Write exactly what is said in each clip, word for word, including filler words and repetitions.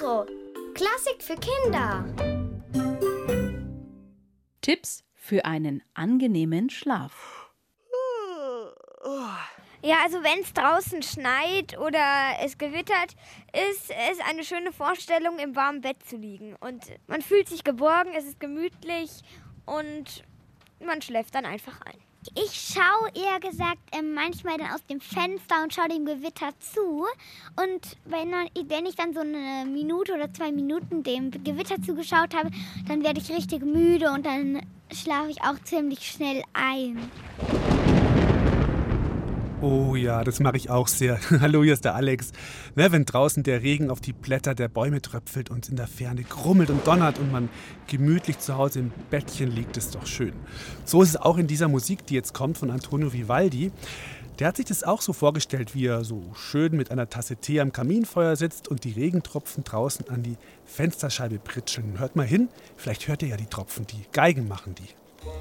Mikro. Klassik für Kinder. Tipps für einen angenehmen Schlaf. Ja, also wenn es draußen schneit oder es gewittert, ist es eine schöne Vorstellung, im warmen Bett zu liegen. Und man fühlt sich geborgen, es ist gemütlich und man schläft dann einfach ein. Ich schaue eher gesagt ähm, manchmal dann aus dem Fenster und schaue dem Gewitter zu. Und wenn, wenn ich dann so eine Minute oder zwei Minuten dem Gewitter zugeschaut habe, dann werde ich richtig müde und dann schlafe ich auch ziemlich schnell ein. Oh ja, das mache ich auch sehr. Hallo, hier ist der Alex. Ne, wenn draußen der Regen auf die Blätter der Bäume tröpfelt und in der Ferne grummelt und donnert und man gemütlich zu Hause im Bettchen liegt, ist doch schön. So ist es auch in dieser Musik, die jetzt kommt von Antonio Vivaldi. Der hat sich das auch so vorgestellt, wie er so schön mit einer Tasse Tee am Kaminfeuer sitzt und die Regentropfen draußen an die Fensterscheibe pritscheln. Hört mal hin, vielleicht hört ihr ja die Tropfen, die Geigen machen die.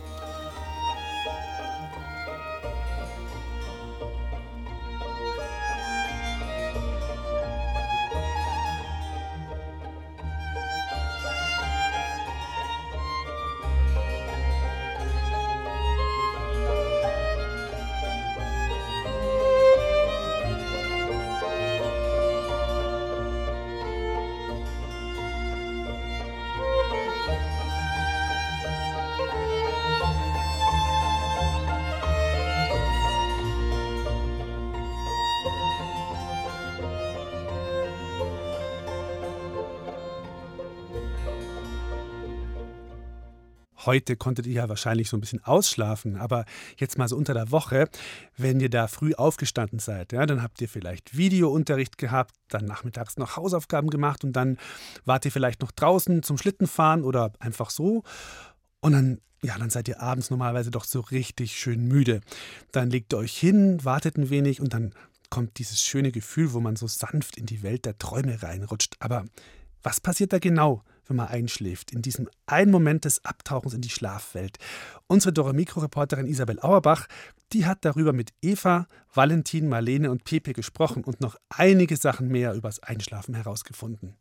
Heute konntet ihr ja wahrscheinlich so ein bisschen ausschlafen, aber jetzt mal so unter der Woche, wenn ihr da früh aufgestanden seid, ja, dann habt ihr vielleicht Videounterricht gehabt, dann nachmittags noch Hausaufgaben gemacht und dann wart ihr vielleicht noch draußen zum Schlittenfahren oder einfach so und dann, ja, dann seid ihr abends normalerweise doch so richtig schön müde. Dann legt ihr euch hin, wartet ein wenig und dann kommt dieses schöne Gefühl, wo man so sanft in die Welt der Träume reinrutscht. Aber was passiert da genau, wenn man einschläft, in diesem einen Moment des Abtauchens in die Schlafwelt? Unsere Dore-Mikro-Reporterin Isabel Auerbach, die hat darüber mit Eva, Valentin, Marlene und Pepe gesprochen und noch einige Sachen mehr übers Einschlafen herausgefunden.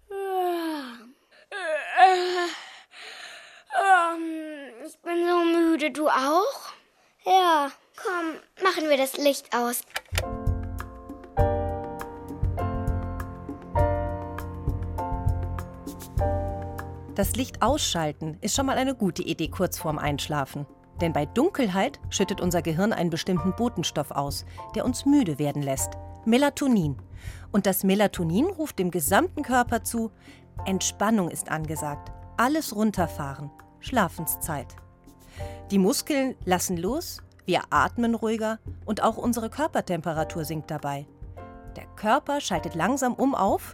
Ich bin so müde, du auch? Ja, komm, machen wir das Licht aus. Das Licht ausschalten ist schon mal eine gute Idee kurz vorm Einschlafen. Denn bei Dunkelheit schüttet unser Gehirn einen bestimmten Botenstoff aus, der uns müde werden lässt. Melatonin. Und das Melatonin ruft dem gesamten Körper zu: Entspannung ist angesagt. Alles runterfahren. Schlafenszeit. Die Muskeln lassen los, wir atmen ruhiger und auch unsere Körpertemperatur sinkt dabei. Der Körper schaltet langsam um auf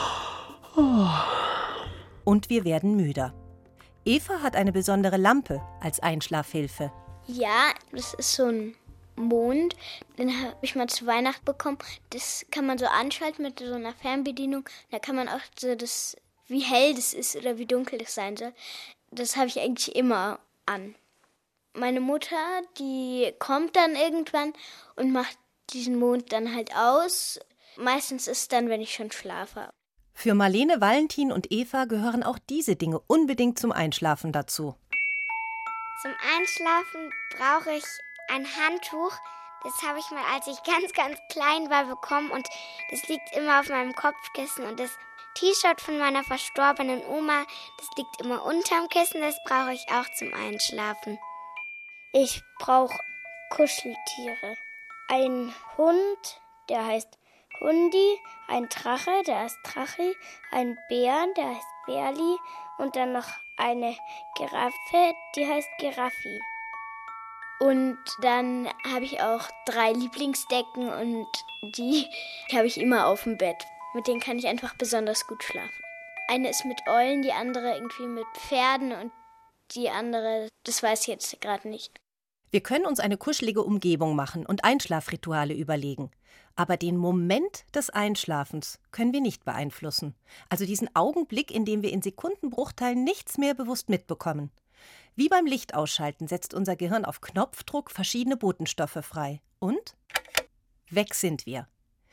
und wir werden müder. Eva hat eine besondere Lampe als Einschlafhilfe. Ja, das ist so ein Mond, den habe ich mal zu Weihnachten bekommen. Das kann man so anschalten mit so einer Fernbedienung. Da kann man auch so das, wie hell das ist oder wie dunkel das sein soll. Das habe ich eigentlich immer an. Meine Mutter, die kommt dann irgendwann und macht diesen Mond dann halt aus. Meistens ist es dann, wenn ich schon schlafe. Für Marlene, Valentin und Eva gehören auch diese Dinge unbedingt zum Einschlafen dazu. Zum Einschlafen brauche ich ein Handtuch. Das habe ich mal, als ich ganz, ganz klein war, bekommen. Und das liegt immer auf meinem Kopfkissen. Und das T-Shirt von meiner verstorbenen Oma, das liegt immer unterm Kissen. Das brauche ich auch zum Einschlafen. Ich brauche Kuscheltiere. Ein Hund, der heißt Hundi, ein Drache, der heißt Drachi, ein Bär, der heißt Bärli und dann noch eine Giraffe, die heißt Giraffi. Und dann habe ich auch drei Lieblingsdecken und die habe ich immer auf dem Bett. Mit denen kann ich einfach besonders gut schlafen. Eine ist mit Eulen, die andere irgendwie mit Pferden und die andere, das weiß ich jetzt gerade nicht. Wir können uns eine kuschelige Umgebung machen und Einschlafrituale überlegen. Aber den Moment des Einschlafens können wir nicht beeinflussen. Also diesen Augenblick, in dem wir in Sekundenbruchteilen nichts mehr bewusst mitbekommen. Wie beim Lichtausschalten setzt unser Gehirn auf Knopfdruck verschiedene Botenstoffe frei. Und weg sind wir.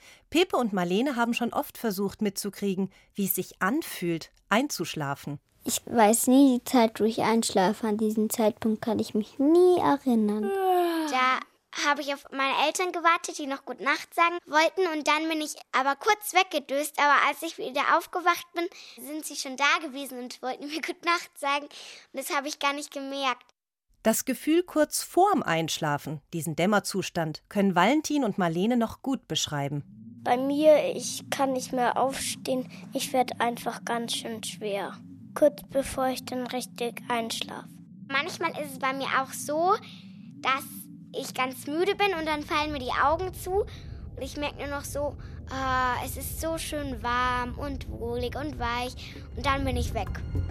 Pepe und Marlene haben schon oft versucht mitzukriegen, wie es sich anfühlt, einzuschlafen. Ich weiß nie die Zeit, wo ich einschlafe. An diesen Zeitpunkt kann ich mich nie erinnern. Da habe ich auf meine Eltern gewartet, die noch Gute Nacht sagen wollten. Und dann bin ich aber kurz weggedöst. Aber als ich wieder aufgewacht bin, sind sie schon da gewesen und wollten mir Gute Nacht sagen. Und das habe ich gar nicht gemerkt. Das Gefühl kurz vorm Einschlafen, diesen Dämmerzustand, können Valentin und Marlene noch gut beschreiben. Bei mir, ich kann nicht mehr aufstehen. Ich werde einfach ganz schön schwer. Kurz bevor ich dann richtig einschlafe. Manchmal ist es bei mir auch so, dass ich ganz müde bin und dann fallen mir die Augen zu. Und ich merke nur noch so, oh, es ist so schön warm und wohlig und weich. Und dann bin ich weg.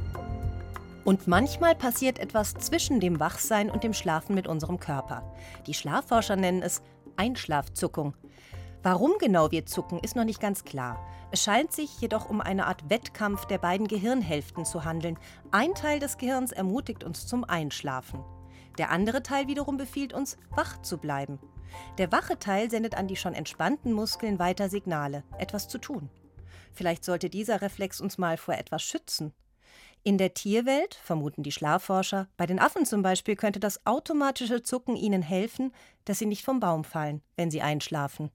Und manchmal passiert etwas zwischen dem Wachsein und dem Schlafen mit unserem Körper. Die Schlafforscher nennen es Einschlafzuckung. Warum genau wir zucken, ist noch nicht ganz klar. Es scheint sich jedoch um eine Art Wettkampf der beiden Gehirnhälften zu handeln. Ein Teil des Gehirns ermutigt uns zum Einschlafen. Der andere Teil wiederum befiehlt uns, wach zu bleiben. Der wache Teil sendet an die schon entspannten Muskeln weiter Signale, etwas zu tun. Vielleicht sollte dieser Reflex uns mal vor etwas schützen. In der Tierwelt, vermuten die Schlafforscher, bei den Affen zum Beispiel, könnte das automatische Zucken ihnen helfen, dass sie nicht vom Baum fallen, wenn sie einschlafen.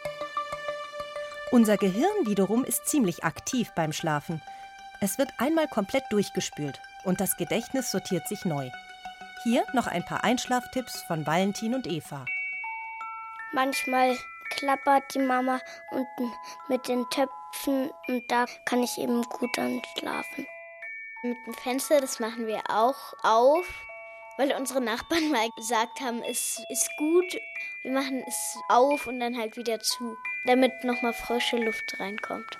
Unser Gehirn wiederum ist ziemlich aktiv beim Schlafen. Es wird einmal komplett durchgespült und das Gedächtnis sortiert sich neu. Hier noch ein paar Einschlaftipps von Valentin und Eva. Manchmal klappert die Mama unten mit den Töpfen und da kann ich eben gut anschlafen. Mit dem Fenster, das machen wir auch auf, weil unsere Nachbarn mal gesagt haben, es ist gut. Wir machen es auf und dann halt wieder zu, damit nochmal frische Luft reinkommt.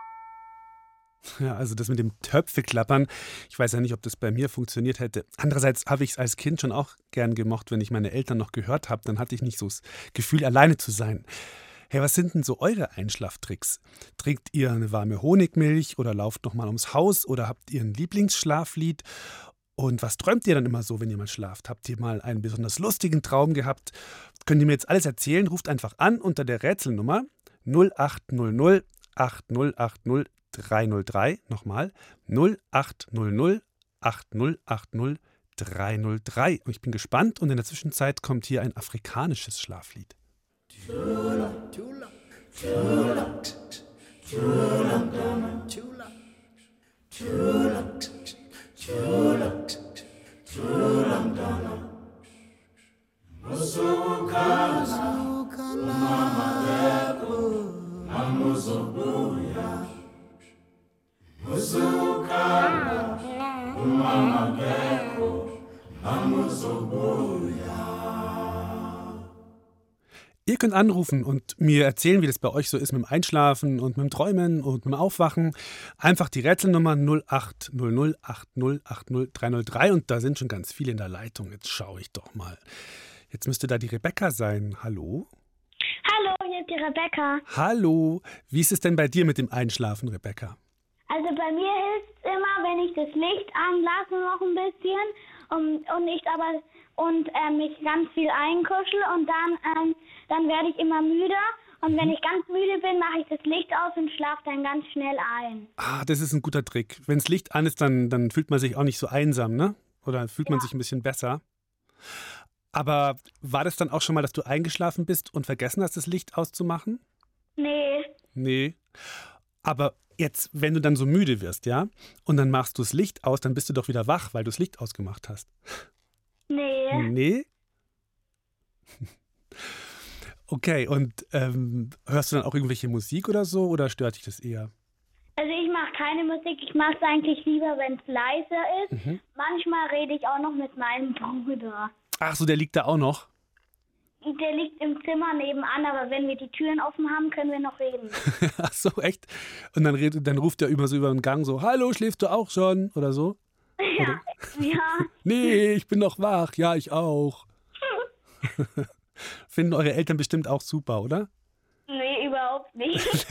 Ja, also das mit dem Töpfeklappern, ich weiß ja nicht, ob das bei mir funktioniert hätte. Andererseits habe ich es als Kind schon auch gern gemocht, wenn ich meine Eltern noch gehört habe, dann hatte ich nicht so das Gefühl, alleine zu sein. Hey, was sind denn so eure Einschlaftricks? Trinkt ihr eine warme Honigmilch oder lauft noch mal ums Haus oder habt ihr ein Lieblingsschlaflied? Und was träumt ihr dann immer so, wenn ihr mal schlaft? Habt ihr mal einen besonders lustigen Traum gehabt? Könnt ihr mir jetzt alles erzählen? Ruft einfach an unter der Rätselnummer null acht null null acht null acht null drei null drei. Nochmal null acht null null acht null acht null drei null drei. Und ich bin gespannt und in der Zwischenzeit kommt hier ein afrikanisches Schlaflied. Chula, chula, chula, chula, chula, chula, chula, chula, musukaza, mama yako, amuzobuya, musukana, mama yako, amuzobuya. Ihr könnt anrufen und mir erzählen, wie das bei euch so ist mit dem Einschlafen und mit dem Träumen und mit dem Aufwachen. Einfach die Rätselnummer null acht null null acht null acht null drei null drei und da sind schon ganz viele in der Leitung. Jetzt schaue ich doch mal. Jetzt müsste da die Rebecca sein. Hallo? Hallo, hier ist die Rebecca. Hallo. Wie ist es denn bei dir mit dem Einschlafen, Rebecca? Also bei mir hilft es immer, wenn ich das Licht anlasse noch ein bisschen und, und ich aber und äh, mich ganz viel einkuschel und dann, ähm, dann werde ich immer müder. Und wenn ich ganz müde bin, mache ich das Licht aus und schlafe dann ganz schnell ein. Ah, das ist ein guter Trick. Wenn das Licht an ist, dann, dann fühlt man sich auch nicht so einsam, ne? Oder fühlt man ja. sich ein bisschen besser. Aber war das dann auch schon mal, dass du eingeschlafen bist und vergessen hast, das Licht auszumachen? Nee. Nee. Aber jetzt, wenn du dann so müde wirst, ja, und dann machst du das Licht aus, dann bist du doch wieder wach, weil du das Licht ausgemacht hast. Nee. Nee? Okay, und ähm, hörst du dann auch irgendwelche Musik oder so, oder stört dich das eher? Also ich mache keine Musik, ich mache es eigentlich lieber, wenn es leiser ist. Mhm. Manchmal rede ich auch noch mit meinem Bruder. Ach so, der liegt da auch noch? Der liegt im Zimmer nebenan, aber wenn wir die Türen offen haben, können wir noch reden. Ach so, echt? Und dann, redet, dann ruft er immer so über den Gang so, hallo, schläfst du auch schon? Oder so? Ja, Oder? ja. Nee, ich bin noch wach. Ja, ich auch. Finden eure Eltern bestimmt auch super, oder? Nee, überhaupt nicht.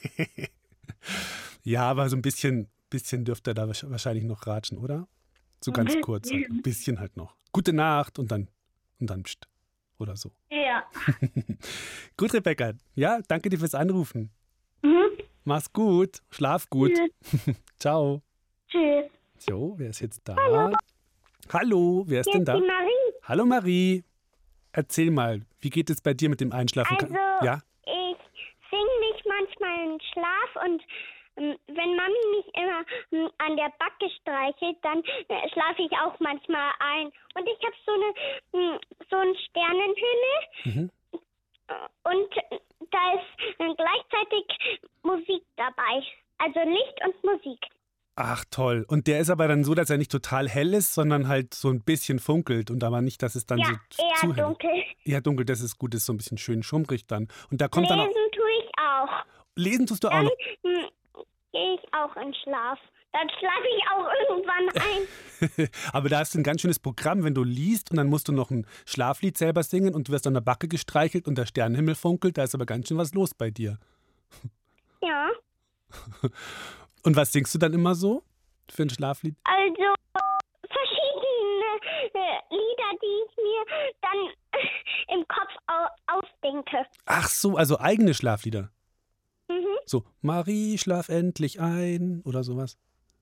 Ja, aber so ein bisschen, bisschen dürft ihr da wahrscheinlich noch ratschen, oder? So ganz kurz, halt. Ein bisschen halt noch. Gute Nacht und dann, und dann pst, oder so. Ja. Ja. Gut, Rebecca. Ja, danke dir fürs Anrufen. Mhm. Mach's gut. Schlaf gut. Tschüss. Ciao. Tschüss. So, wer ist jetzt da? Hallo. Hallo, wer ist Hier denn ist da? die Marie. Hallo Marie. Erzähl mal, wie geht es bei dir mit dem Einschlafen? Also, ja? ich singe mich manchmal in Schlaf und ähm, wenn Mami mich immer ähm, an der Backe streichelt, dann äh, schlafe ich auch manchmal ein. Und ich habe so eine ähm, so eine Sternenhülle Mhm. und äh, da ist äh, gleichzeitig Musik dabei. Also Licht und Musik. Ach toll. Und der ist aber dann so, dass er nicht total hell ist, sondern halt so ein bisschen funkelt und aber nicht, dass es dann Ja, so eher zu hell dunkel. ist. Eher dunkel, das ist gut, das ist so ein bisschen schön schummrig dann. Und da kommt Lesen dann auch. tue ich auch. Lesen tust du auch Dann noch. hm, gehe ich auch in Schlaf. Dann schlafe ich auch irgendwann ein. Aber da hast du ein ganz schönes Programm, wenn du liest und dann musst du noch ein Schlaflied selber singen und du wirst an der Backe gestreichelt und der Sternenhimmel funkelt. Da ist aber ganz schön was los bei dir. Ja. Und was singst du dann immer so für ein Schlaflied? Also verschiedene äh, Lieder, die ich mir dann im Kopf au ausdenke. Ach so, also eigene Schlaflieder. Mhm. So, Marie, schlaf endlich ein oder sowas.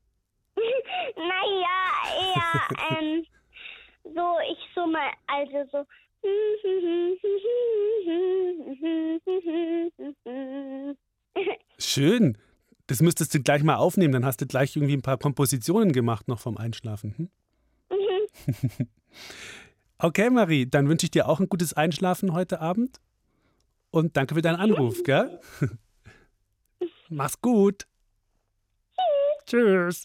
Naja, eher ähm, so, ich summe, also so. Schön. Das müsstest du gleich mal aufnehmen, dann hast du gleich irgendwie ein paar Kompositionen gemacht noch vom Einschlafen. Hm? Mhm. Okay, Marie, dann wünsche ich dir auch ein gutes Einschlafen heute Abend. Und danke für deinen Anruf, gell? Mach's gut. Tschüss.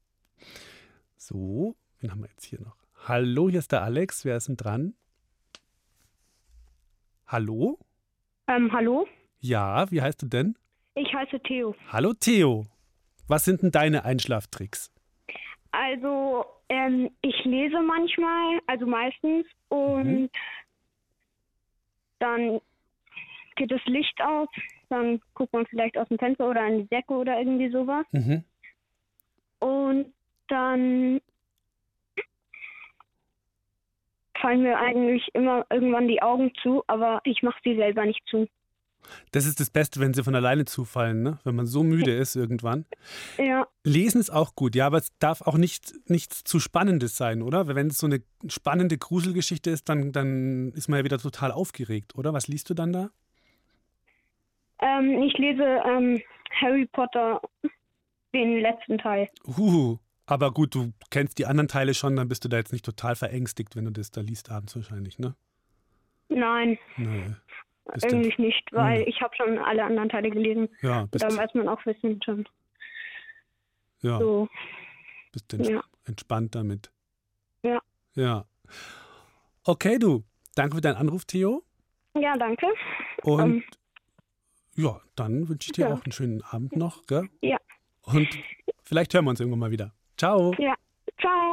So, wen haben wir jetzt hier noch? Hallo, hier ist der Alex. Wer ist denn dran? Hallo? Ähm, hallo? Ja, wie heißt du denn? Ich heiße Theo. Hallo, Theo. Was sind denn deine Einschlaftricks? Also, ähm, ich lese manchmal, also meistens, und Mhm. dann geht das Licht aus, dann guckt man vielleicht aus dem Fenster oder in die Decke oder irgendwie sowas. Mhm. Und dann fallen mir eigentlich immer irgendwann die Augen zu, aber ich mache sie selber nicht zu. Das ist das Beste, wenn sie von alleine zufallen, ne? Wenn man so müde ist irgendwann. Ja, Lesen ist auch gut, ja, aber es darf auch nicht nichts zu Spannendes sein, oder? Weil wenn es so eine spannende Gruselgeschichte ist, dann, dann ist man ja wieder total aufgeregt, oder? Was liest du dann da? ähm, ich lese ähm, Harry Potter, den letzten Teil. Uh, aber gut, du kennst die anderen Teile schon, dann bist du da jetzt nicht total verängstigt, wenn du das da liest abends wahrscheinlich, ne? Nein, Nee. Bist du- eigentlich nicht, weil Hm. ich habe schon alle anderen Teile gelesen. Ja, bist, Dann weiß man auch, wir sind schon ja, so. bist ents Ja. entspannt damit. Ja. Ja. Okay, du. Danke für deinen Anruf, Theo. Ja, danke. Und Ähm, ja, dann wünsche ich dir ja. auch einen schönen Abend noch, gell? Ja. Und vielleicht hören wir uns irgendwann mal wieder. Ciao. Ja, ciao.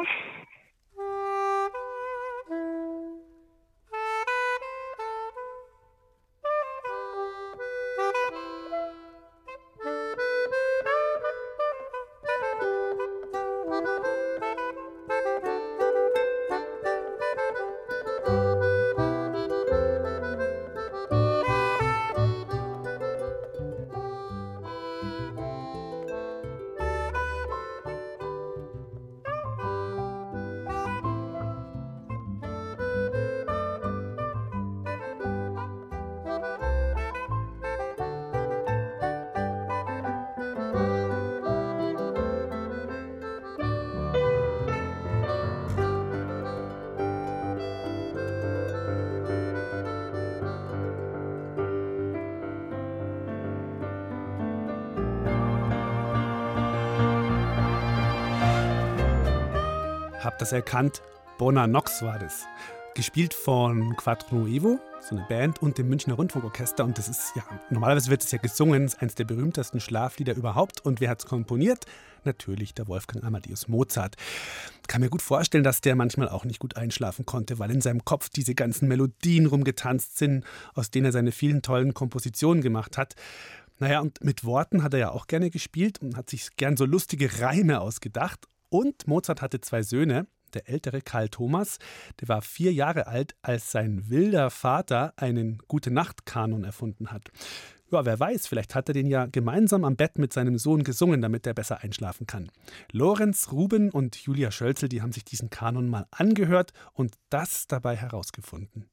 Hab das erkannt? Bona Nox war das. Gespielt von Quattro Nuevo, so eine Band, und dem Münchner Rundfunkorchester. Und das ist ja, normalerweise wird es ja gesungen, ist eines der berühmtesten Schlaflieder überhaupt. Und wer hat es komponiert? Natürlich der Wolfgang Amadeus Mozart. Kann mir gut vorstellen, dass der manchmal auch nicht gut einschlafen konnte, weil in seinem Kopf diese ganzen Melodien rumgetanzt sind, aus denen er seine vielen tollen Kompositionen gemacht hat. Naja, und mit Worten hat er ja auch gerne gespielt und hat sich gern so lustige Reime ausgedacht. Und Mozart hatte zwei Söhne. der ältere Karl Thomas, der war vier Jahre alt, als sein wilder Vater einen Gute-Nacht-Kanon erfunden hat. Ja, wer weiß, vielleicht hat er den ja gemeinsam am Bett mit seinem Sohn gesungen, damit er besser einschlafen kann. Lorenz Ruben und Julia Schölzel, die haben sich diesen Kanon mal angehört und das dabei herausgefunden.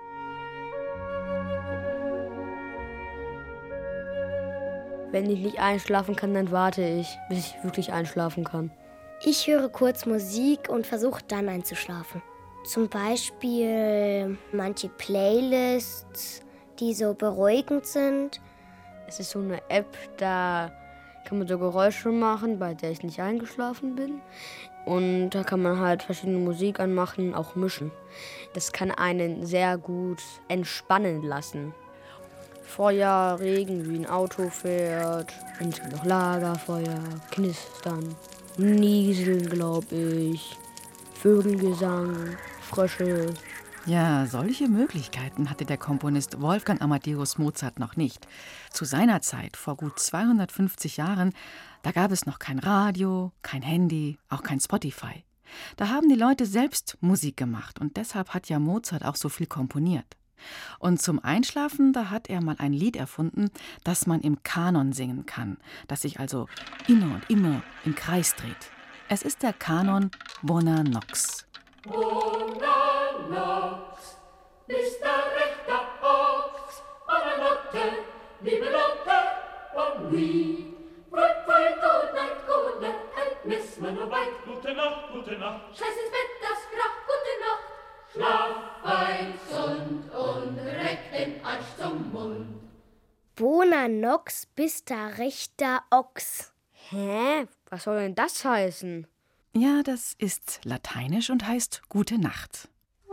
Wenn ich nicht einschlafen kann, dann warte ich, bis ich wirklich einschlafen kann. Ich höre kurz Musik und versuche dann einzuschlafen. Zum Beispiel manche Playlists, die so beruhigend sind. Es ist so eine App, da kann man so Geräusche machen, bei der ich nicht eingeschlafen bin. Und da kann man halt verschiedene Musik anmachen, auch mischen. Das kann einen sehr gut entspannen lassen. Feuer, Regen, wie ein Auto fährt, und es gibt noch Lagerfeuer, Knistern, Nieseln, glaube ich, Vögelgesang, Frösche. Ja, solche Möglichkeiten hatte der Komponist Wolfgang Amadeus Mozart noch nicht. Zu seiner Zeit, vor gut zweihundertfünfzig Jahren, da gab es noch kein Radio, kein Handy, auch kein Spotify. Da haben die Leute selbst Musik gemacht und deshalb hat ja Mozart auch so viel komponiert. Und zum Einschlafen, da hat er mal ein Lied erfunden, das man im Kanon singen kann, das sich also immer und immer im Kreis dreht. Es ist der Kanon Bona Nox. Bona Nox, bist der rechter Ochs, Bona Notte, liebe Lotte, Bon Nuit. Pfui, pfui, Good Night, Good Night, and miss man no weit. Gute Nacht, gute Nacht, scheiß ins Bett, das Krach, gute Nacht. Schlaf fein, gesund und reck den Arsch zum Mund. Bona Nox, bist der rechter Ochs. Hä? Was soll denn das heißen? Ja, das ist lateinisch und heißt Gute Nacht.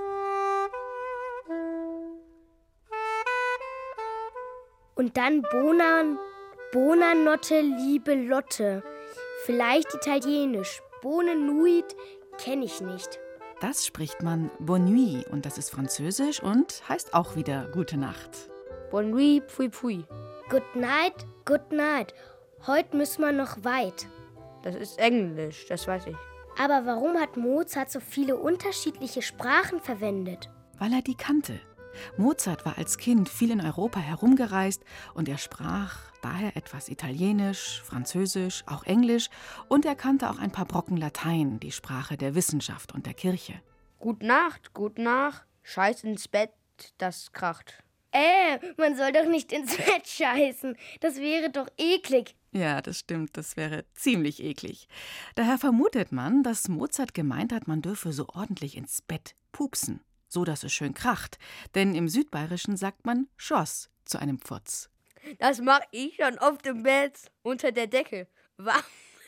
Und dann Bona, Bona Notte, liebe Lotte. Vielleicht italienisch. Bonne Nuit kenne ich nicht. Das spricht man Bonne Nuit und das ist französisch und heißt auch wieder Gute Nacht. Bonne Nuit, pfui pfui. Good night, good night. Heute müssen wir noch weit. Das ist Englisch, das weiß ich. Aber warum hat Mozart so viele unterschiedliche Sprachen verwendet? Weil er die kannte. Mozart war als Kind viel in Europa herumgereist und er sprach daher etwas Italienisch, Französisch, auch Englisch und er kannte auch ein paar Brocken Latein, die Sprache der Wissenschaft und der Kirche. Gut Nacht, gut Nacht, scheiß ins Bett, das kracht. Äh, man soll doch nicht ins Bett scheißen, das wäre doch eklig. Ja, das stimmt, das wäre ziemlich eklig. Daher vermutet man, dass Mozart gemeint hat, man dürfe so ordentlich ins Bett pupsen, so dass es schön kracht. Denn im Südbayerischen sagt man Schoss zu einem Pfurz. Das mach ich schon oft im Bett, unter der Decke. Warm.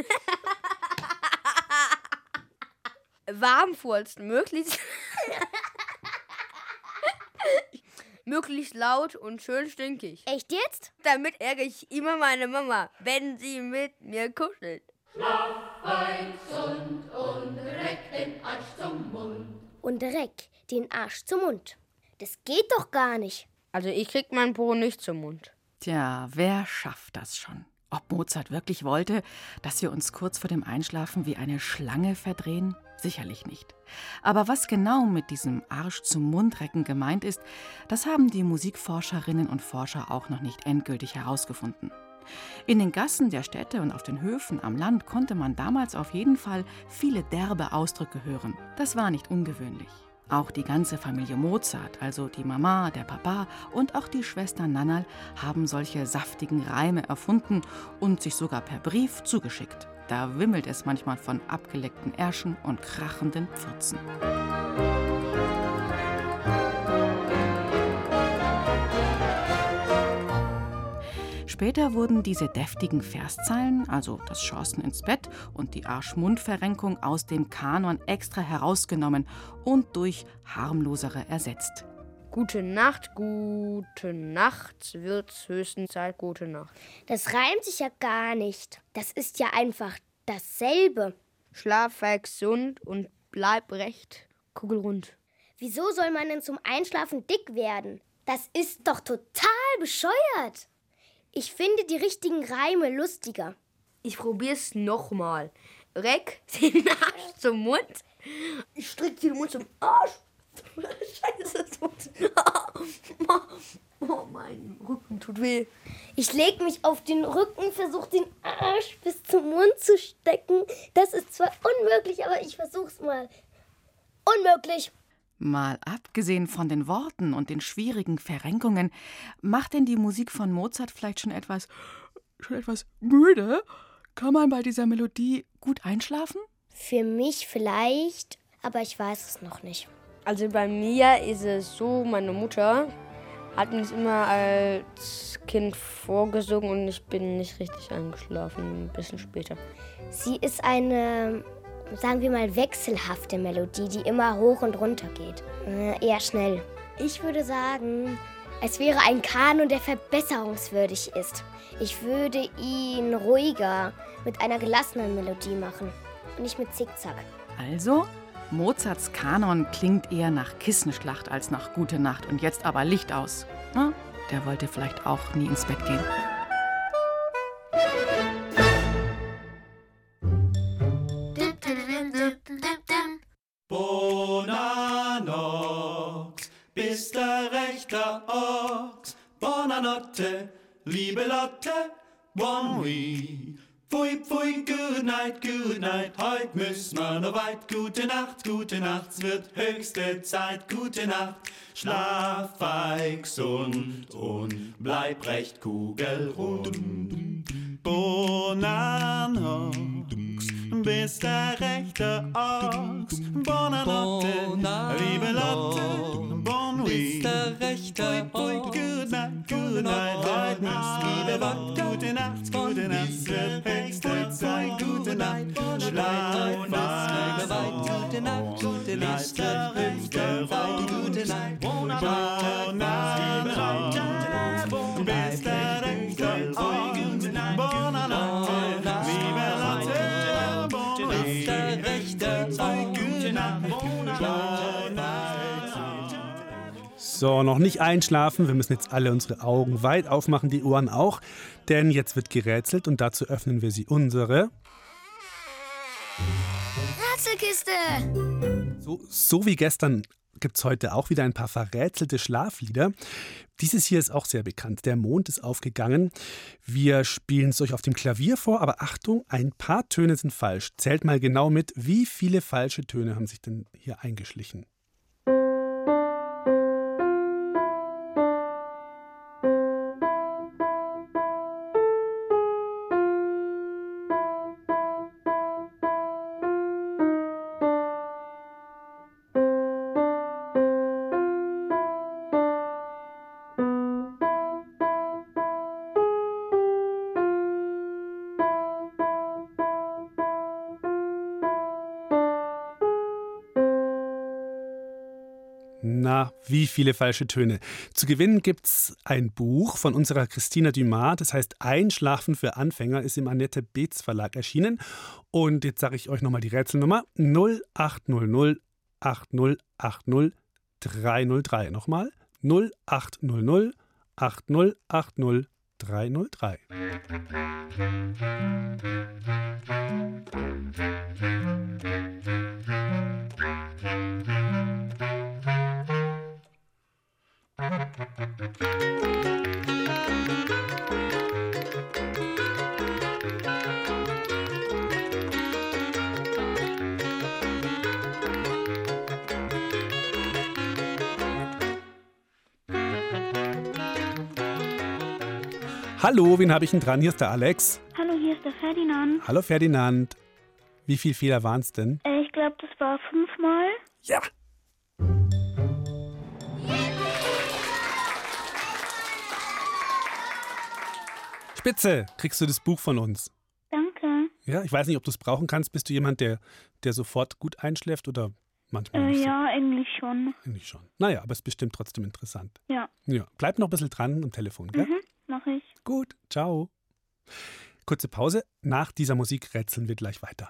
Warm furzen, möglichst... möglichst laut und schön stinkig. Echt jetzt? Damit ärgere ich immer meine Mama, wenn sie mit mir kuschelt. Schlaf fein, gesund und reck den Arsch zum Mund. Und reck den Arsch zum Mund. Das geht doch gar nicht. Also ich krieg meinen Po nicht zum Mund. Tja, wer schafft das schon? Ob Mozart wirklich wollte, dass wir uns kurz vor dem Einschlafen wie eine Schlange verdrehen? Sicherlich nicht. Aber was genau mit diesem Arsch zum Mundrecken gemeint ist, das haben die Musikforscherinnen und Forscher auch noch nicht endgültig herausgefunden. In den Gassen der Städte und auf den Höfen am Land konnte man damals auf jeden Fall viele derbe Ausdrücke hören. Das war nicht ungewöhnlich. Auch die ganze Familie Mozart, also die Mama, der Papa und auch die Schwester Nannal, haben solche saftigen Reime erfunden und sich sogar per Brief zugeschickt. Da wimmelt es manchmal von abgeleckten Ärschen und krachenden Pfurzen. Später wurden diese deftigen Verszeilen, also das Schossen ins Bett und die Arsch-Mund-Verrenkung, aus dem Kanon extra herausgenommen und durch harmlosere ersetzt. Gute Nacht, gute Nacht, wird's höchstens Zeit, gute Nacht. Das reimt sich ja gar nicht. Das ist ja einfach dasselbe. Schlaf gesund und bleib recht kugelrund. Wieso soll man denn zum Einschlafen dick werden? Das ist doch total bescheuert. Ich finde die richtigen Reime lustiger. Ich probier's nochmal. reck den Arsch zum Mund. Ich strecke den Mund zum Arsch. Scheiße, das tut. Oh, mein Rücken tut weh. Ich leg mich auf den Rücken, versuche den Arsch bis zum Mund zu stecken. Das ist zwar unmöglich, aber ich versuch's mal. Unmöglich. Mal abgesehen von den Worten und den schwierigen Verrenkungen, macht denn die Musik von Mozart vielleicht schon etwas, schon etwas müde? Kann man bei dieser Melodie gut einschlafen? Für mich vielleicht, aber ich weiß es noch nicht. Also bei mir ist es so, meine Mutter hat mir das immer als Kind vorgesungen und ich bin nicht richtig eingeschlafen, ein bisschen später. Sie ist eine, sagen wir mal, wechselhafte Melodie, die immer hoch und runter geht. Äh, eher schnell. Ich würde sagen, es wäre ein Kanon, der verbesserungswürdig ist. Ich würde ihn ruhiger, mit einer gelassenen Melodie machen und nicht mit Zickzack. Also, Mozarts Kanon klingt eher nach Kissenschlacht als nach Gute Nacht. Und jetzt aber Licht aus. Na, der wollte vielleicht auch nie ins Bett gehen. Bonanox, bist der rechter Ochs. Bonanotte, liebe Lotte, bon oui. Pfui, pfui, good night, good night, heut müssen wir noch weit. Gute Nacht, gute Nacht, es wird höchste Zeit. Gute Nacht, schlaf feig gesund und bleib recht kugelrund. Bonanox, bist der rechte Ochs. Bonanotte, liebe Lotte, bon oui. Bist der rechte Ochs. Good night, good night, heut müssen wir noch weit. Gute Nacht, gute Nacht, es wird höchste Zeit. Gute Nacht, schlaf feig gesund. Gute Nacht, gute Nacht, es wird höchste Zeit. Gute Nacht, Bonanotte, bist der rechte Ochs. So, noch nicht einschlafen. Wir müssen jetzt alle unsere Augen weit aufmachen, die Ohren auch. Denn jetzt wird gerätselt und dazu öffnen wir sie unsere Rätselkiste! So, so wie gestern gibt es heute auch wieder ein paar verrätselte Schlaflieder. Dieses hier ist auch sehr bekannt. Der Mond ist aufgegangen. Wir spielen es euch auf dem Klavier vor, aber Achtung, ein paar Töne sind falsch. Zählt mal genau mit, wie viele falsche Töne haben sich denn hier eingeschlichen. Na, wie viele falsche Töne. Zu gewinnen gibt es ein Buch von unserer Christina Dumas, das heißt Einschlafen für Anfänger, ist im Annette Beetz Verlag erschienen. Und jetzt sage ich euch nochmal die Rätselnummer null acht null null acht null acht null drei null drei. Nochmal null acht null null acht null acht null drei null drei. Hallo, wen habe ich denn dran? Hier ist der Alex. Hallo, hier ist der Ferdinand. Hallo Ferdinand. Wie viele Fehler waren es denn? Äh, ich glaube, das war fünfmal. Ja. Spitze, kriegst du das Buch von uns? Danke. Ja, ich weiß nicht, ob du es brauchen kannst. Bist du jemand, der, der sofort gut einschläft oder manchmal Äh, nicht so? ja, eigentlich schon. Eigentlich schon. Naja, aber es ist bestimmt trotzdem interessant. Ja. Ja, bleib noch ein bisschen dran am Telefon, gell? Mhm, mach ich. Gut, ciao. Kurze Pause. Nach dieser Musik rätseln wir gleich weiter.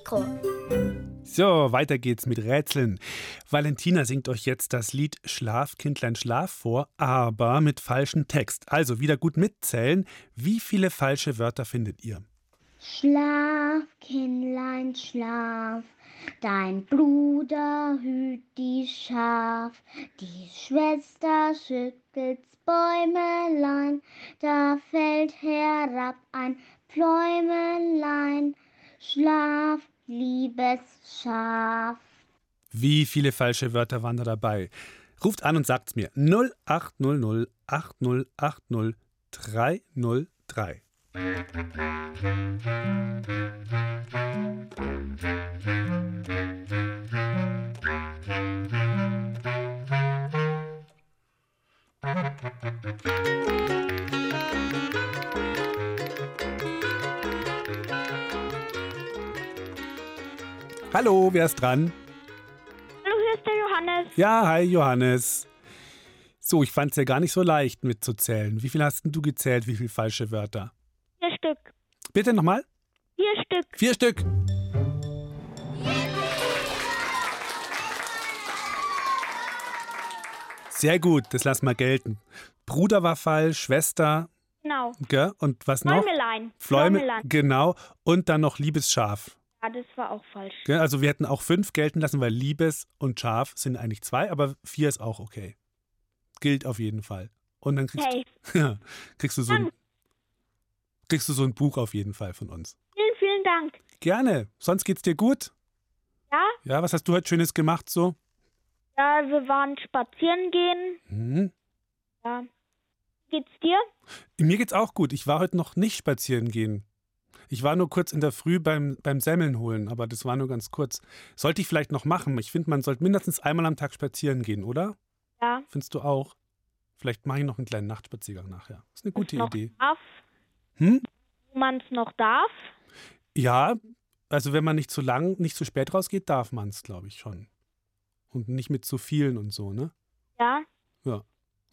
Mikro. So, weiter geht's mit Rätseln. Valentina singt euch jetzt das Lied Schlaf, Kindlein, Schlaf vor, aber mit falschem Text. Also wieder gut mitzählen. Wie viele falsche Wörter findet ihr? Schlaf, Kindlein, schlaf, dein Bruder hüt die Schaf, die Schwester schüttelt's Bäumelein, da fällt herab ein Pläumelein. Schlaf, liebes Schaf. Wie viele falsche Wörter waren da dabei? Ruft an und sagt's mir. null acht null null acht null acht null drei null drei. Hallo, wer ist dran? Hallo, hier ist der Johannes. Ja, hi Johannes. So, ich fand es ja gar nicht so leicht mitzuzählen. Wie viel hast denn du gezählt, wie viele falsche Wörter? Vier Stück. Bitte nochmal? Vier Stück. Vier Stück. Sehr gut, das lass mal gelten. Bruder war falsch, Schwester. Genau. Gell? Und was noch? Fläumelein. Fläume, Fläumelein. genau. Und dann noch liebes Schaf. Ja, das war auch falsch. Gell? Also wir hätten auch fünf gelten lassen, weil liebes und Schaf sind eigentlich zwei, aber vier ist auch okay. Gilt auf jeden Fall. Und dann kriegst, Hey. du, ja, kriegst, du so ein, kriegst du so ein Buch auf jeden Fall von uns. Vielen, vielen Dank. Gerne. Sonst geht's dir gut? Ja? Ja, was hast du heute Schönes gemacht so? Ja, wir waren spazieren gehen. Mhm. Ja. Geht's dir? Mir geht's auch gut. Ich war heute noch nicht spazieren gehen. Ich war nur kurz in der Früh beim, beim Semmeln holen, aber das war nur ganz kurz. Sollte ich vielleicht noch machen. Ich finde, man sollte mindestens einmal am Tag spazieren gehen, oder? Ja. Findest du auch? Vielleicht mache ich noch einen kleinen Nachtspaziergang nachher. Das ist eine gute noch Idee. Darf, Hm? wo man es noch darf. Ja, also wenn man nicht zu lang, nicht zu spät rausgeht, darf man es, glaube ich, schon. Und nicht mit zu vielen und so, ne? Ja. Ja.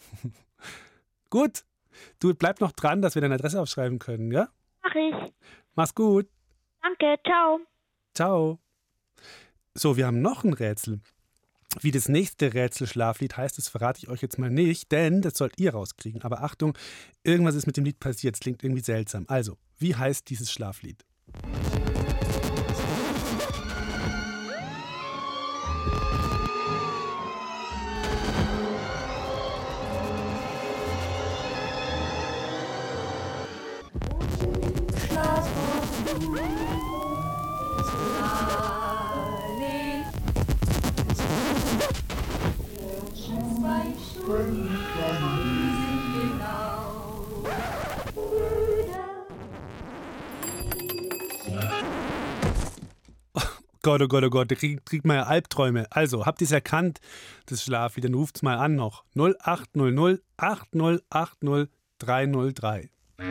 Gut. Du, bleib noch dran, dass wir deine Adresse aufschreiben können, ja? Mach ich. Mach's gut. Danke, ciao. Ciao. So, wir haben noch ein Rätsel. Wie das nächste Rätselschlaflied heißt, das verrate ich euch jetzt mal nicht, denn das sollt ihr rauskriegen. Aber Achtung, irgendwas ist mit dem Lied passiert. Es klingt irgendwie seltsam. Also, wie heißt dieses Schlaflied? Gott, oh Gott, oh Gott, da kriegt krieg man ja Albträume. Also, habt ihr es erkannt, das Schlaflied? Dann ruft's mal an noch. null acht null null acht null acht null drei null drei.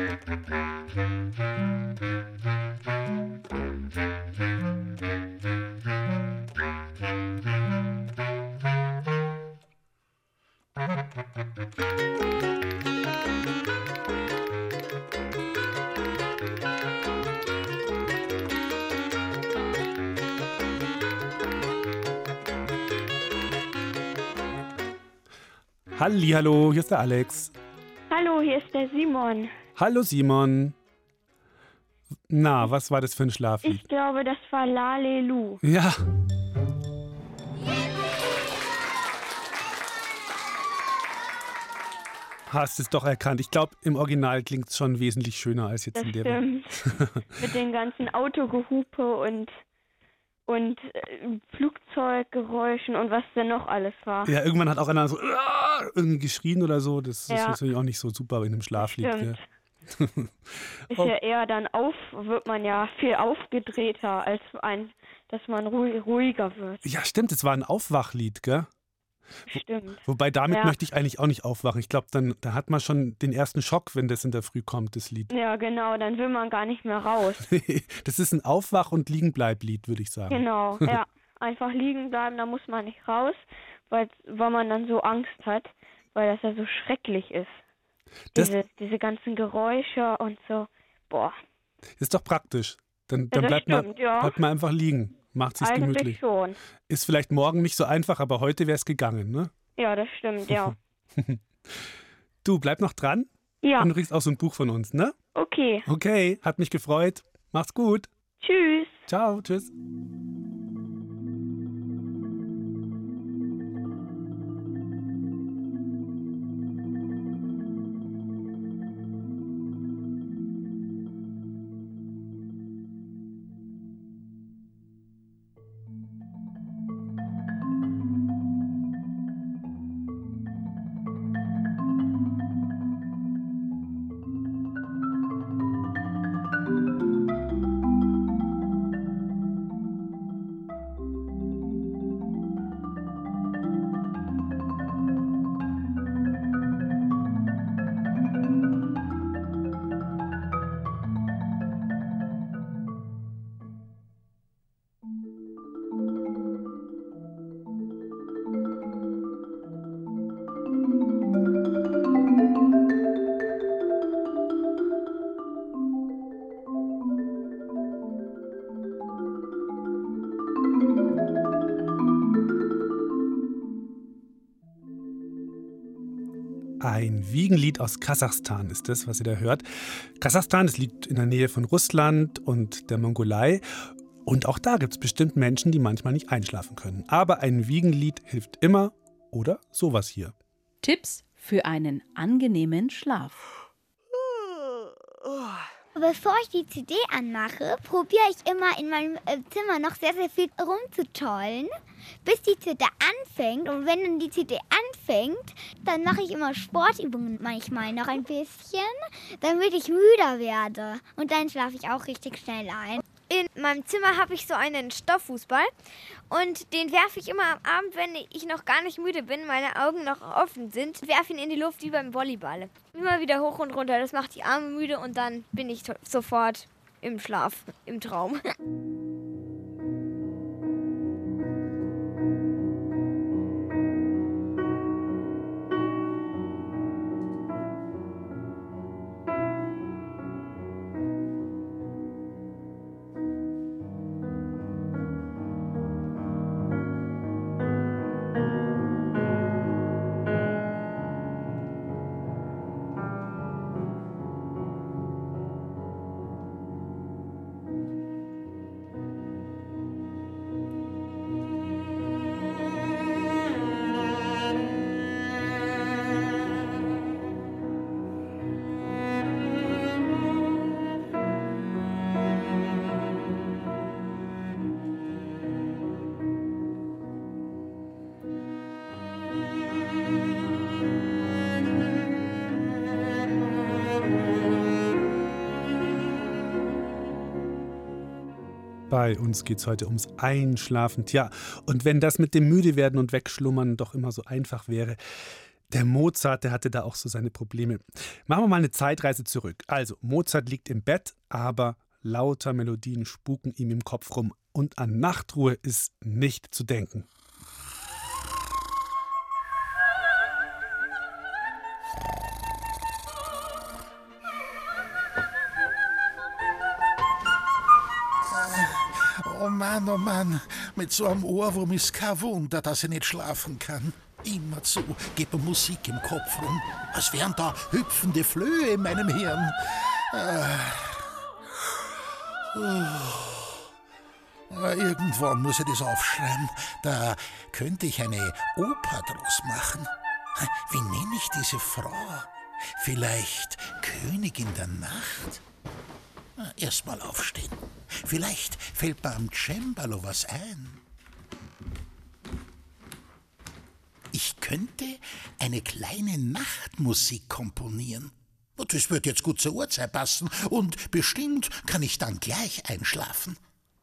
Hallihallo, hier ist der Alex. Hallo, hier ist der Simon. Hallo Simon. Na, was war das für ein Schlaflied? Ich glaube, das war Lalelu. Ja. Hast es doch erkannt. Ich glaube, im Original klingt es schon wesentlich schöner als jetzt Das in der. stimmt. Mit den ganzen Autogehupe und, und äh, Flugzeuggeräuschen und was denn noch alles war. Ja, irgendwann hat auch einer so "Aah!" irgendwie geschrien oder so. Das Ja. ist natürlich auch nicht so super in einem Schlaflied. Stimmt. Gell? Ist Oh. ja eher dann auf, wird man ja viel aufgedrehter, als ein, dass man ruhig, ruhiger wird. Ja, stimmt, es war ein Aufwachlied, gell? Stimmt. Wobei damit Ja. möchte ich eigentlich auch nicht aufwachen. Ich glaube, dann da hat man schon den ersten Schock, wenn das in der Früh kommt, das Lied. Ja, genau, dann will man gar nicht mehr raus. Das ist ein Aufwach- und Liegenbleiblied, würde ich sagen. Genau, ja. Einfach liegen bleiben, da muss man nicht raus, weil, weil man dann so Angst hat, weil das ja so schrecklich ist. Das Diese, diese ganzen Geräusche und so. Boah. ist doch praktisch. Dann, dann das bleibt, stimmt, man, ja. bleibt man einfach liegen. Macht sich's Eigentlich gemütlich. schon. Ist vielleicht morgen nicht so einfach, aber heute wäre es gegangen, ne? Ja, das stimmt, ja. Du, bleib noch dran. Ja. Und du kriegst auch so ein Buch von uns, ne? Okay. Okay, hat mich gefreut. Macht's gut. Tschüss. Ciao, tschüss. Ein Wiegenlied aus Kasachstan ist das, was ihr da hört. Kasachstan, das liegt in der Nähe von Russland und der Mongolei. Und auch da gibt es bestimmt Menschen, die manchmal nicht einschlafen können. Aber ein Wiegenlied hilft immer. Oder sowas hier. Tipps für einen angenehmen Schlaf. Bevor ich die C D anmache, probiere ich immer in meinem äh, Zimmer noch sehr, sehr viel rumzutollen, bis die C D anfängt. Und wenn dann die C D anfängt, dann mache ich immer Sportübungen manchmal noch ein bisschen, damit ich müder werde. Und dann schlafe ich auch richtig schnell ein. In meinem Zimmer habe ich so einen Stofffußball und den werfe ich immer am Abend, wenn ich noch gar nicht müde bin, meine Augen noch offen sind, werfe ihn in die Luft wie beim Volleyball. Immer wieder hoch und runter, das macht die Arme müde und dann bin ich to- sofort im Schlaf, im Traum. Bei uns geht es heute ums Einschlafen. Tja, und wenn das mit dem Müdewerden und Wegschlummern doch immer so einfach wäre. Der Mozart, der hatte da auch so seine Probleme. Machen wir mal eine Zeitreise zurück. Also, Mozart liegt im Bett, aber lauter Melodien spuken ihm im Kopf rum. Und an Nachtruhe ist nicht zu denken. Oh Mann, oh Mann, mit so einem Ohrwurm ist kein Wunder, dass ich nicht schlafen kann. Immerzu geht mir Musik im Kopf rum, als wären da hüpfende Flöhe in meinem Hirn. Ah. Uh. Irgendwann muss ich das aufschreiben, da könnte ich eine Oper draus machen. Wie nenne ich diese Frau? Vielleicht Königin der Nacht? Erst mal aufstehen. Vielleicht fällt mir am Cembalo was ein. Ich könnte eine kleine Nachtmusik komponieren. Das wird jetzt gut zur Uhrzeit passen und bestimmt kann ich dann gleich einschlafen.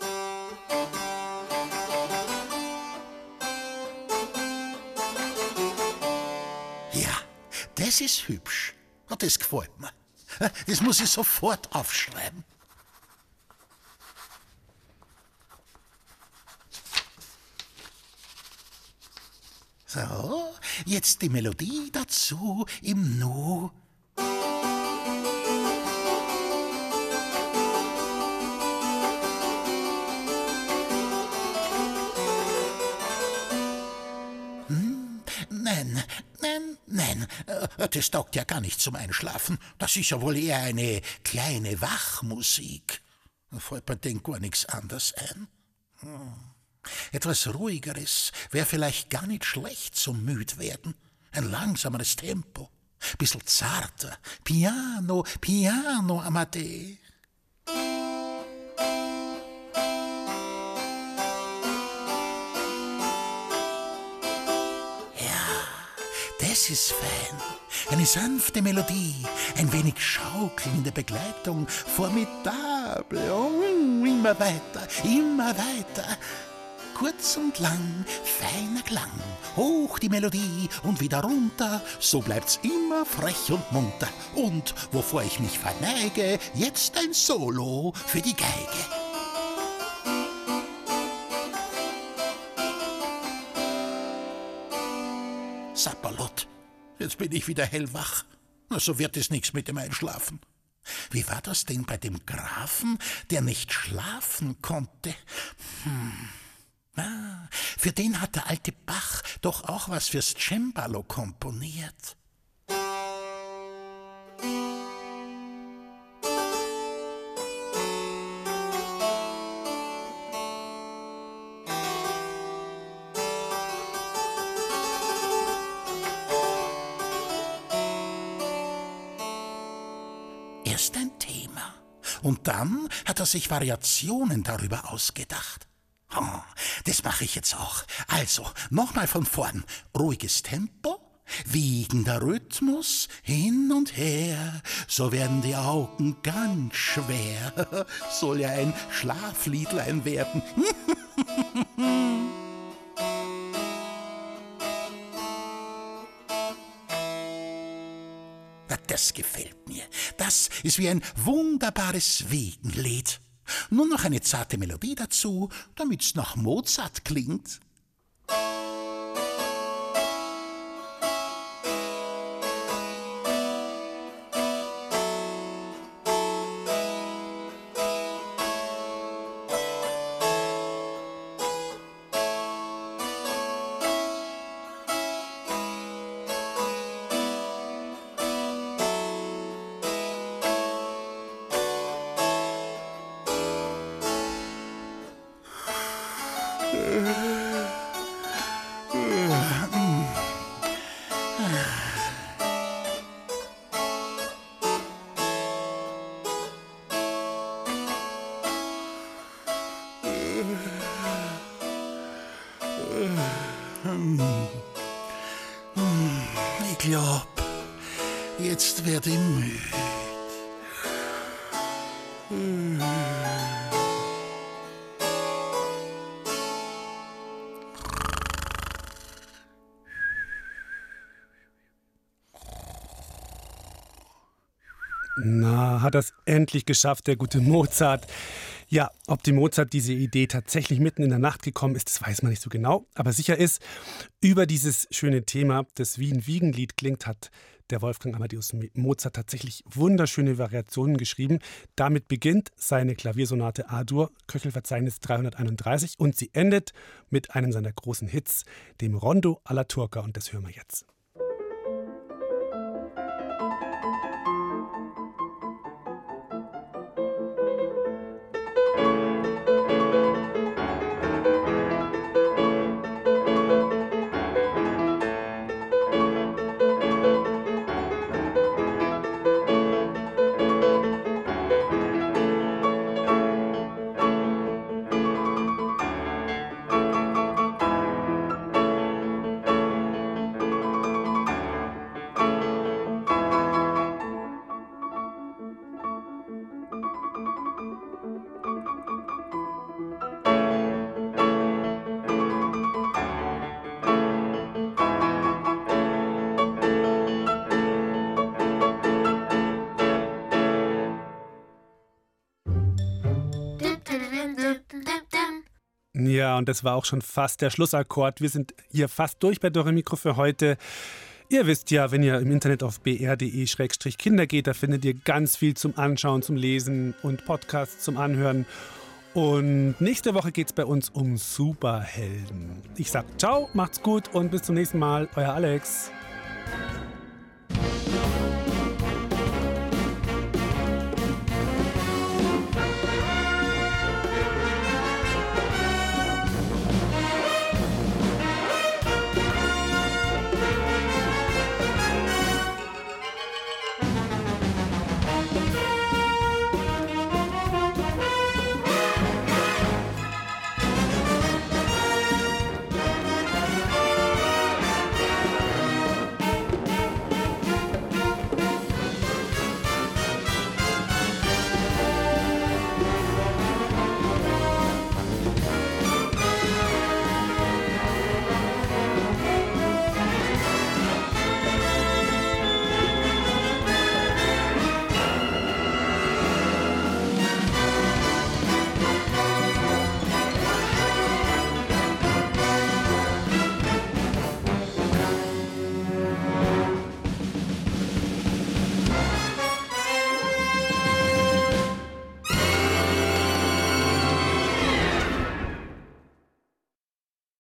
Ja, das ist hübsch. Das gefällt mir. Das muss ich sofort aufschreiben. So, jetzt die Melodie dazu im Nu. Nein, das taugt ja gar nicht zum Einschlafen. Das ist ja wohl eher eine kleine Wachmusik. Da fällt mir denn gar nichts anderes ein. Hm. Etwas Ruhigeres wäre vielleicht gar nicht schlecht zum Müdwerden. Ein langsameres Tempo, bissl zarter. Piano, Piano, Amadee. Das ist fein. Eine sanfte Melodie, ein wenig Schaukeln in der Begleitung. Formidable. Oh, immer weiter, immer weiter. Kurz und lang, feiner Klang. Hoch die Melodie und wieder runter. So bleibt's immer frech und munter. Und wovor ich mich verneige, jetzt ein Solo für die Geige. Sapperlot, jetzt bin ich wieder hellwach. Na, so wird es nichts mit dem Einschlafen. Wie war das denn bei dem Grafen, der nicht schlafen konnte? Hm. Ah, für den hat der alte Bach doch auch was fürs Cembalo komponiert. Erst ein Thema und dann hat er sich Variationen darüber ausgedacht. Oh, das mache ich jetzt auch. Also, nochmal von vorn. Ruhiges Tempo, wiegender Rhythmus, hin und her. So werden die Augen ganz schwer. Soll ja ein Schlafliedlein werden. Das gefällt mir. Das ist wie ein wunderbares Wiegenlied. Nur noch eine zarte Melodie dazu, damit's nach Mozart klingt. Ich glaub, jetzt werd ich müde. Na, hat das endlich geschafft, der gute Mozart. Ja, ob dem Mozart diese Idee tatsächlich mitten in der Nacht gekommen ist, das weiß man nicht so genau. Aber sicher ist, über dieses schöne Thema, das wie ein Wiegenlied klingt, hat der Wolfgang Amadeus Mozart tatsächlich wunderschöne Variationen geschrieben. Damit beginnt seine Klaviersonate A-Dur, Köchelverzeichnis dreihunderteinunddreißig, und sie endet mit einem seiner großen Hits, dem Rondo alla Turca, und das hören wir jetzt. Ja, und das war auch schon fast der Schlussakkord. Wir sind hier fast durch bei Dore Mikro für heute. Ihr wisst ja, wenn ihr im Internet auf b r punkt d e Schrägstrich Kinder geht, da findet ihr ganz viel zum Anschauen, zum Lesen und Podcasts zum Anhören. Und nächste Woche geht es bei uns um Superhelden. Ich sag ciao, macht's gut und bis zum nächsten Mal. Euer Alex.